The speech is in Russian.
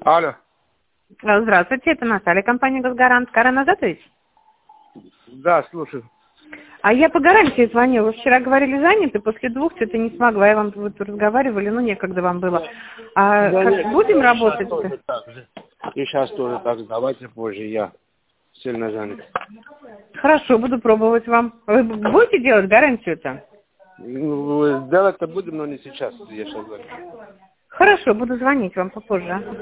Алло. Здравствуйте, это Наталья, компания «Газгарант». Карен Азатович? Да, слушаю. А я по гарантии звонила. Вы вчера говорили заняты, после 2 что-то не смогла. Я вам вот разговаривали, но некогда вам было. А Да как нет, будем и сейчас работать-то? тоже так же. И сейчас тоже так. Давайте позже, я сильно занят. Хорошо, буду пробовать вам. Вы будете делать гарантию-то? Ну, делать-то будем, но не сейчас. Я сейчас занят. Хорошо, буду звонить вам попозже.